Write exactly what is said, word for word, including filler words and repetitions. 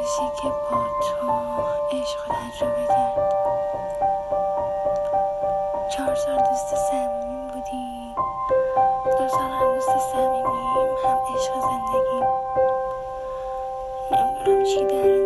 روزی که با تو عشق رو تجربه کرد. چهار سال دوست صمیمی بودیم، دو سال هم دوست صمیمیم، هم عشق زندگیم. نمیدونم چی در